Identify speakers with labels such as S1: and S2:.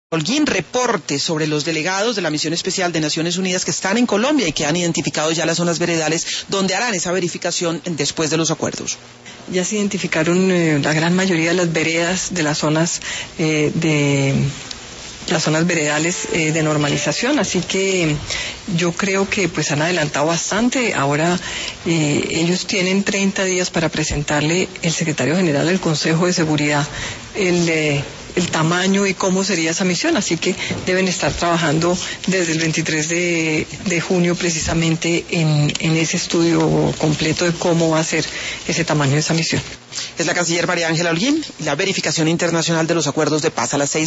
S1: Holguín, reporte sobre los delegados de la Misión Especial de Naciones Unidas que están en Colombia y que han identificado ya las zonas veredales donde harán esa verificación después de los acuerdos.
S2: Ya se identificaron la gran mayoría de las veredas de las zonas veredales de normalización, así que yo creo que pues han adelantado bastante. Ahora ellos tienen 30 días para presentarle el secretario general del Consejo de Seguridad el tamaño y cómo sería esa misión, así que deben estar trabajando desde el 23 de junio precisamente en ese estudio completo de cómo va a ser ese tamaño de esa misión.
S1: Es la canciller María Ángela Holguín, la verificación internacional de los acuerdos de paz a las 6.